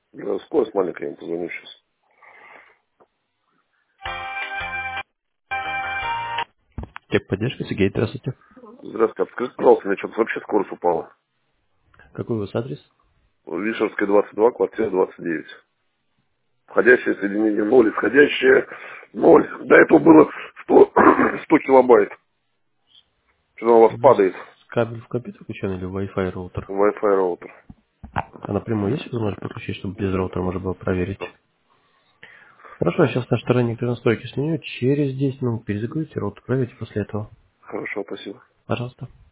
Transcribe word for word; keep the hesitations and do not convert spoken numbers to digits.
Да, скорость маленькая, я им позвоню сейчас. Техподдержка, Сергей, здравствуйте. Здравствуйте, подскажите, пожалуйста, у меня что-то вообще скорость упала. Какой у вас адрес? Вишерская, двадцать два, квартира двадцать девять. Входящее соединение ноль, исходящее ноль. До этого было сто, сто килобайт. Что у вас У вас падает? кабель в компьютер включен или Wi-Fi роутер? Wi-Fi роутер. А напрямую есть возможность подключить, чтобы без роутера можно было проверить? Хорошо, я сейчас на стороне настройки сменю. Через десять минут перезагрузите роутер, проверьте после этого. Хорошо, спасибо. Пожалуйста.